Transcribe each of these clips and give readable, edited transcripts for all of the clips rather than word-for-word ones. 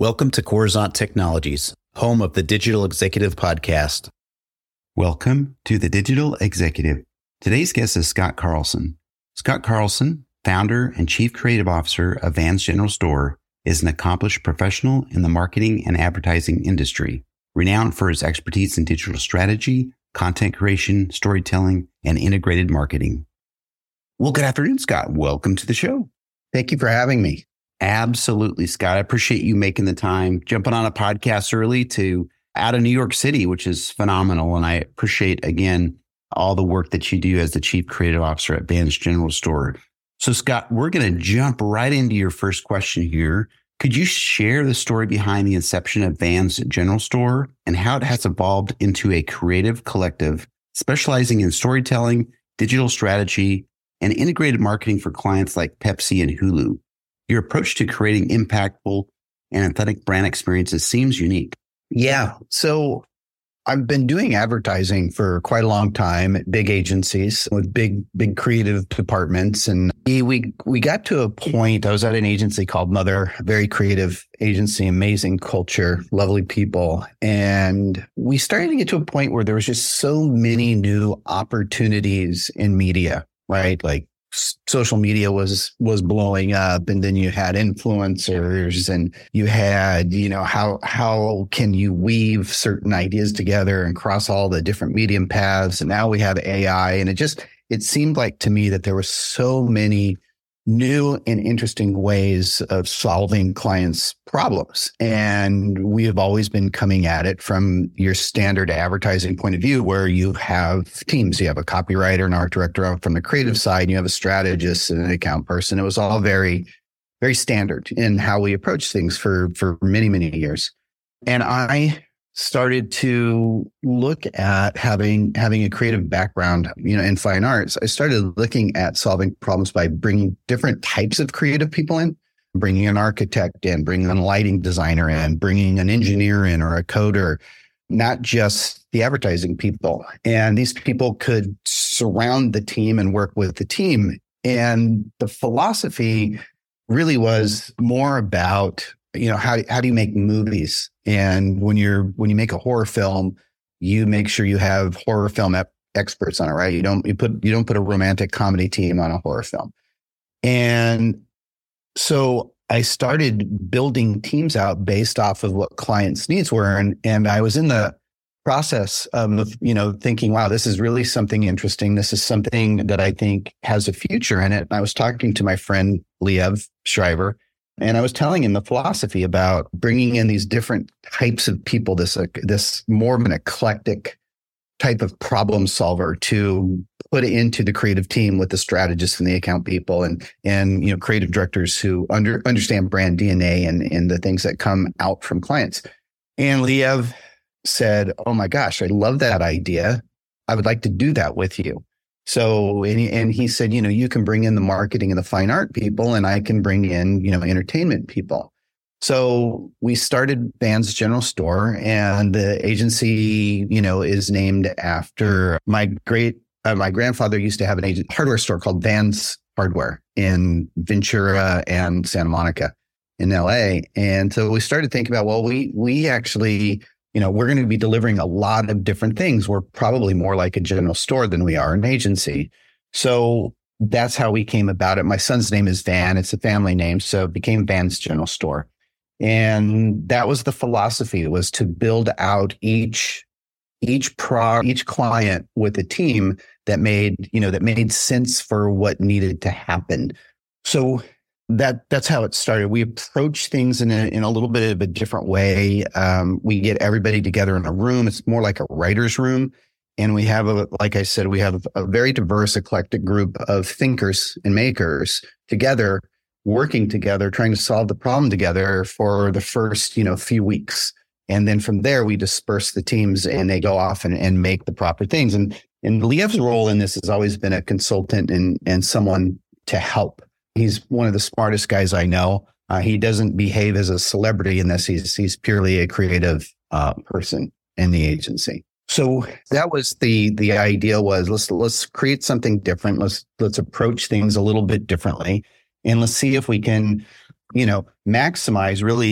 Welcome to Coruzant Technologies, home of the Digital Executive Podcast. Welcome to the Digital Executive. Today's guest is Scott Carlson. Scott Carlson, founder and chief creative officer of Vans General Store, is an accomplished professional in the marketing and advertising industry, renowned for his expertise in digital strategy, content creation, storytelling, and integrated marketing. Well, good afternoon, Scott. Welcome to the show. Thank you for having me. Absolutely, Scott. I appreciate you making the time, jumping on a podcast early out of New York City, which is phenomenal. And I appreciate, again, all the work that you do as the chief creative officer at Vans General Store. So, Scott, we're going to jump right into your first question here. Could you share the story behind the inception of Vans General Store and how it has evolved into a creative collective specializing in storytelling, digital strategy, and integrated marketing for clients like Pepsi and Hulu? Your approach to creating impactful and authentic brand experiences seems unique. Yeah. So I've been doing advertising for quite a long time at big agencies with big creative departments. And we got to a point, I was at an agency called Mother, a very creative agency, amazing culture, lovely people. And we started to get to a point where there was just so many new opportunities in media, right? Like social media was blowing up, and then you had influencers, and you had, how can you weave certain ideas together and cross all the different medium paths? And now we have AI, and it seemed like to me that there were so many new and interesting ways of solving clients' problems. And we have always been coming at it from your standard advertising point of view, where you have teams. You have a copywriter, an art director from the creative side, and you have a strategist and an account person. It was all very, very standard in how we approach things for many, many years. And I started to look at having a creative background, in fine arts. I started looking at solving problems by bringing different types of creative people in, bringing an architect in, bringing a lighting designer in, bringing an engineer in or a coder, not just the advertising people. And these people could surround the team and work with the team. And the philosophy really was more about, how do you make movies? And when you make a horror film, you make sure you have horror film experts on it, right? You don't put a romantic comedy team on a horror film. And so I started building teams out based off of what clients' needs were. And I was in the process of, thinking, wow, this is really something interesting. This is something that I think has a future in it. And I was talking to my friend, Liev Schreiber, and I was telling him the philosophy about bringing in these different types of people, this more of an eclectic type of problem solver to put into the creative team with the strategists and the account people and creative directors who understand brand DNA and the things that come out from clients. And Liev said, "Oh my gosh, I love that idea. I would like to do that with you." So, and he said, you can bring in the marketing and the fine art people, and I can bring in, entertainment people. So we started Vans General Store, and the agency, is named after my grandfather used to have an hardware store called Vans Hardware in Ventura and Santa Monica in LA. And so we started thinking about, well, we actually, we're going to be delivering a lot of different things. We're probably more like a general store than we are an agency. So that's how we came about it. My son's name is Van. It's a family name. So it became Vans General Store. And that was the philosophy. It was to build out each client with a team that made sense for what needed to happen. So that's how it started. We approach things in a little bit of a different way. We get everybody together in a room. It's more like a writer's room. And we have like I said, we have a very diverse, eclectic group of thinkers and makers together, working together, trying to solve the problem together for the first, few weeks. And then from there, we disperse the teams and they go off and make the proper things. And Liev's role in this has always been a consultant and someone to help. He's one of the smartest guys I know. He doesn't behave as a celebrity in this. He's purely a creative person in the agency. So that was the idea was let's create something different. Let's approach things a little bit differently, and let's see if we can, maximize really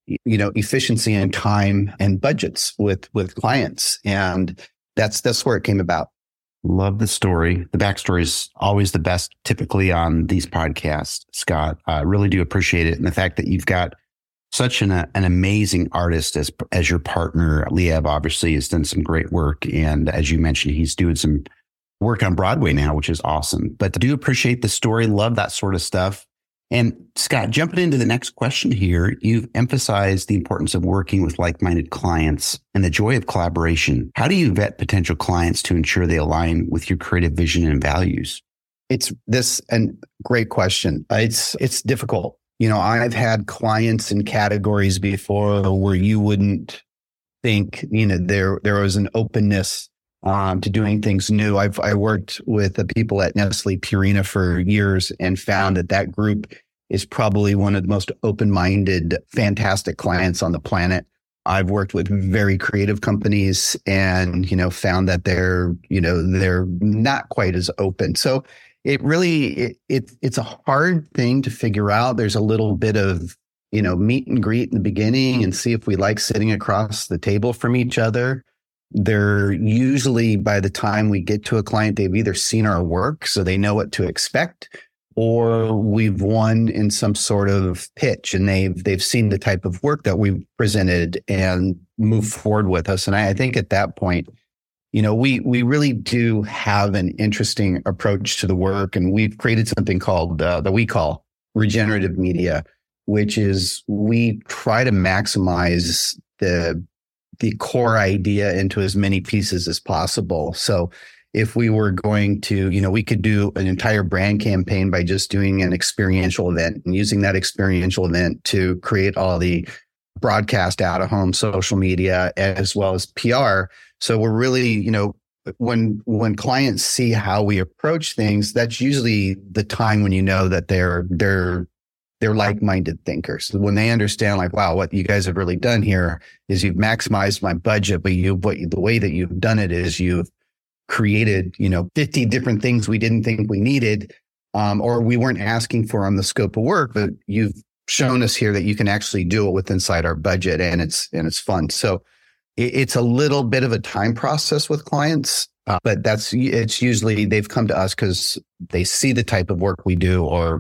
efficiency and time and budgets with clients. And that's where it came about. Love the story. The backstory is always the best, typically on these podcasts, Scott. I really do appreciate it. And the fact that you've got such an amazing artist as your partner. Lieb obviously has done some great work. And as you mentioned, he's doing some work on Broadway now, which is awesome. But I do appreciate the story. Love that sort of stuff. And Scott, jumping into the next question here, you've emphasized the importance of working with like-minded clients and the joy of collaboration. How do you vet potential clients to ensure they align with your creative vision and values? It's great question. It's difficult. I've had clients in categories before where you wouldn't think, there was an openness to doing things new. I worked with the people at Nestle Purina for years and found that group is probably one of the most open-minded, fantastic clients on the planet. I've worked with very creative companies and, found that they're not quite as open. So it really, it's a hard thing to figure out. There's a little bit of, meet and greet in the beginning and see if we like sitting across the table from each other. They're usually, by the time we get to a client, they've either seen our work, so they know what to expect, or we've won in some sort of pitch and they've seen the type of work that we've presented and move forward with us. And I think at that point, we really do have an interesting approach to the work, and we've created something called that we call regenerative media, which is we try to maximize the core idea into as many pieces as possible. So if we were going to, we could do an entire brand campaign by just doing an experiential event and using that experiential event to create all the broadcast, out of home, social media, as well as PR. So we're really, when clients see how we approach things, that's usually the time when that they're like-minded thinkers. When they understand, like, wow, what you guys have really done here is you've maximized my budget, but the way that you've done it is you've created, 50 different things we didn't think we needed, or we weren't asking for on the scope of work, but you've shown us here that you can actually do it with inside our budget, and it's fun. So it's a little bit of a time process with clients, but it's usually they've come to us because they see the type of work we do, or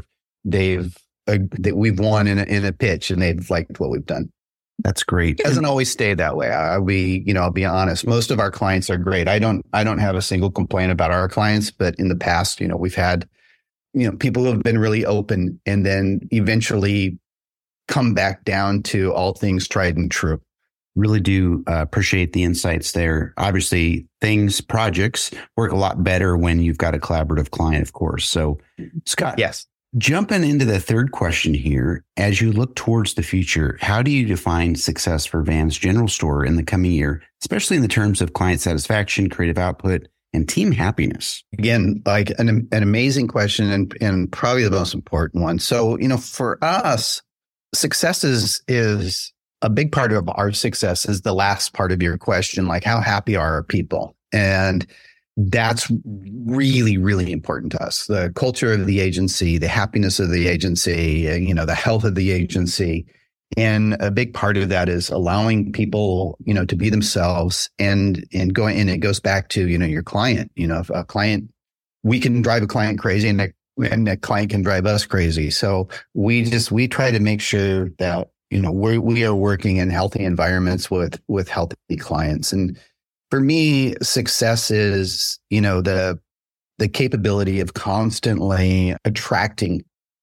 that we've won in a pitch and they've liked what we've done. That's great. It doesn't always stay that way. I'll be honest. Most of our clients are great. I don't have a single complaint about our clients, but in the past, we've had, people who have been really open and then eventually come back down to all things tried and true. Really do appreciate the insights there. Obviously, projects work a lot better when you've got a collaborative client, of course. So, Scott, yes. Jumping into the third question here, as you look towards the future, how do you define success for Vans General Store in the coming year, especially in the terms of client satisfaction, creative output, and team happiness? Again, like an amazing question and probably the most important one. So, for us, success is a big part of our success is the last part of your question, like how happy are our people? And that's really, really important to us. The culture of the agency, the happiness of the agency, the health of the agency. And a big part of that is allowing people, to be themselves and it goes back to, your client. If a client, we can drive a client crazy and that client can drive us crazy. So we try to make sure that, we are working in healthy environments with healthy clients. And for me, success is, the capability of constantly attracting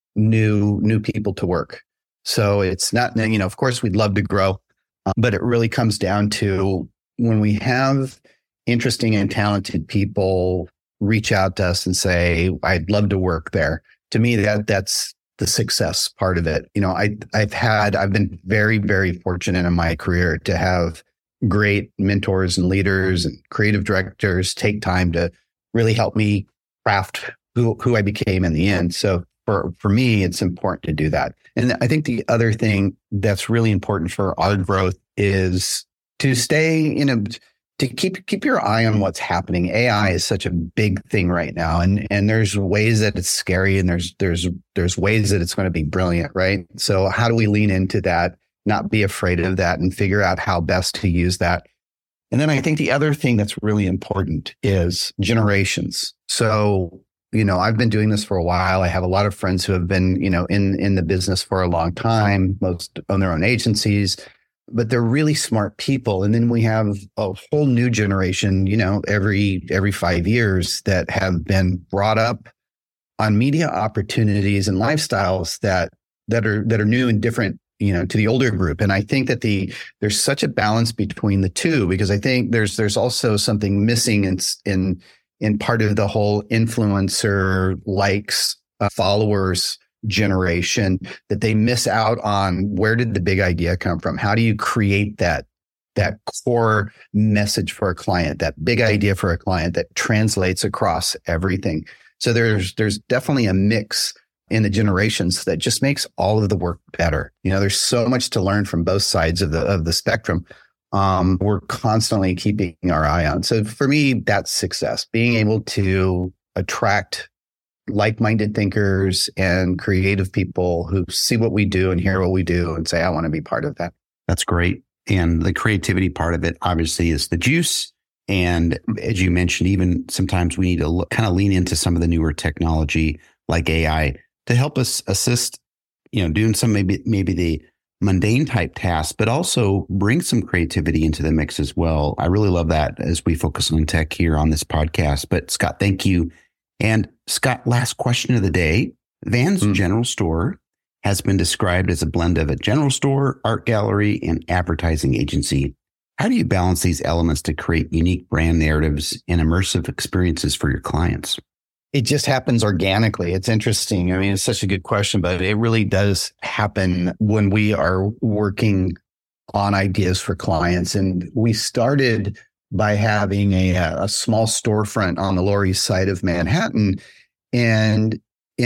new people to work. So it's not, of course we'd love to grow, but it really comes down to when we have interesting and talented people reach out to us and say, I'd love to work there. To me, that's the success part of it. I've been very, very fortunate in my career to have great mentors and leaders and creative directors take time to really help me craft who I became in the end. So for me, it's important to do that. And I think the other thing that's really important for our growth is to stay, to keep your eye on what's happening. AI is such a big thing right now. And there's ways that it's scary and there's ways that it's going to be brilliant, right? So how do we lean into that not be afraid of that and figure out how best to use that. And then I think the other thing that's really important is generations. So, I've been doing this for a while. I have a lot of friends who have been, in the business for a long time. Most own their own agencies, but they're really smart people. And then we have a whole new generation, every 5 years that have been brought up on media opportunities and lifestyles that are new and different, to the older group. And I think that there's such a balance between the two, because I think there's also something missing in part of the whole influencer likes, followers generation, that they miss out on where did the big idea come from? How do you create that core message for a client, that big idea for a client that translates across everything? So there's definitely a mix in the generations that just makes all of the work better. There's so much to learn from both sides of the spectrum. We're constantly keeping our eye on. So for me, that's success, being able to attract like-minded thinkers and creative people who see what we do and hear what we do and say, I want to be part of that. That's great. And the creativity part of it obviously is the juice. And as you mentioned, even sometimes we need to kind of lean into some of the newer technology like AI to help us assist, doing some maybe the mundane type tasks, but also bring some creativity into the mix as well. I really love that as we focus on tech here on this podcast. But Scott, thank you. And Scott, last question of the day. Van's General Store has been described as a blend of a general store, art gallery, and advertising agency. How do you balance these elements to create unique brand narratives and immersive experiences for your clients? It just happens organically. It's interesting. I mean, it's such a good question, but it really does happen when we are working on ideas for clients. And we started by having a small storefront on the Lower East Side of Manhattan. And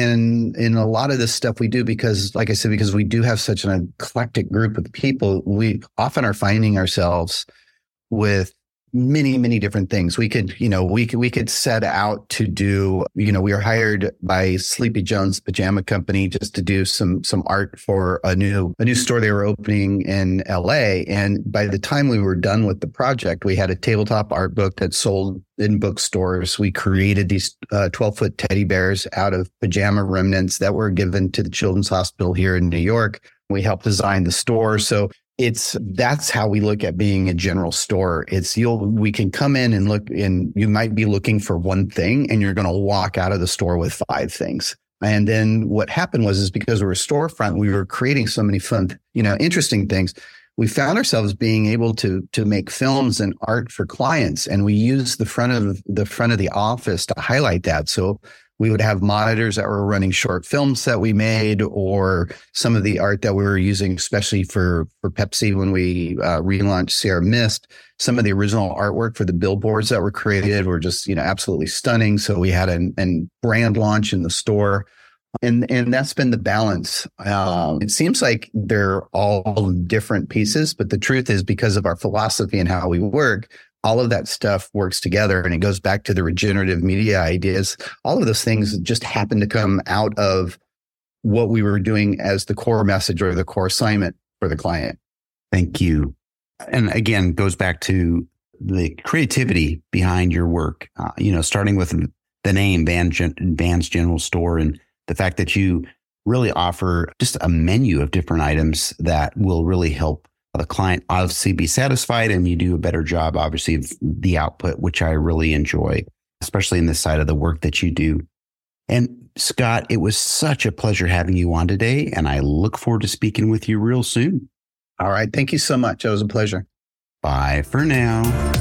in a lot of this stuff we do, because like I said, because we do have such an eclectic group of people, we often are finding ourselves with many, many different things. We could set out to do, we were hired by Sleepy Jones Pajama Company just to do some art for a new store they were opening in LA. And by the time we were done with the project, we had a tabletop art book that sold in bookstores. We created these 12-foot teddy bears out of pajama remnants that were given to the Children's Hospital here in New York. We helped design the store. So that's how we look at being a general store. We can come in and look, and you might be looking for one thing and you're going to walk out of the store with 5 things. And then what happened was because we're a storefront, we were creating so many fun, interesting things. We found ourselves being able to make films and art for clients. And we used the front of the office to highlight that. So we would have monitors that were running short films that we made, or some of the art that we were using, especially for Pepsi when we relaunched Sierra Mist. Some of the original artwork for the billboards that were created were just, absolutely stunning. So we had a brand launch in the store. And that's been the balance. It seems like they're all different pieces, but the truth is, because of our philosophy and how we work, all of that stuff works together, and it goes back to the regenerative media ideas. All of those things just happen to come out of what we were doing as the core message or the core assignment for the client. Thank you. And again, goes back to the creativity behind your work, starting with the name Van's General Store, and the fact that you really offer just a menu of different items that will really help the client obviously be satisfied, and you do a better job, obviously, of the output, which I really enjoy, especially in this side of the work that you do. And Scott, it was such a pleasure having you on today, and I look forward to speaking with you real soon. All right. Thank you so much. It was a pleasure. Bye for now.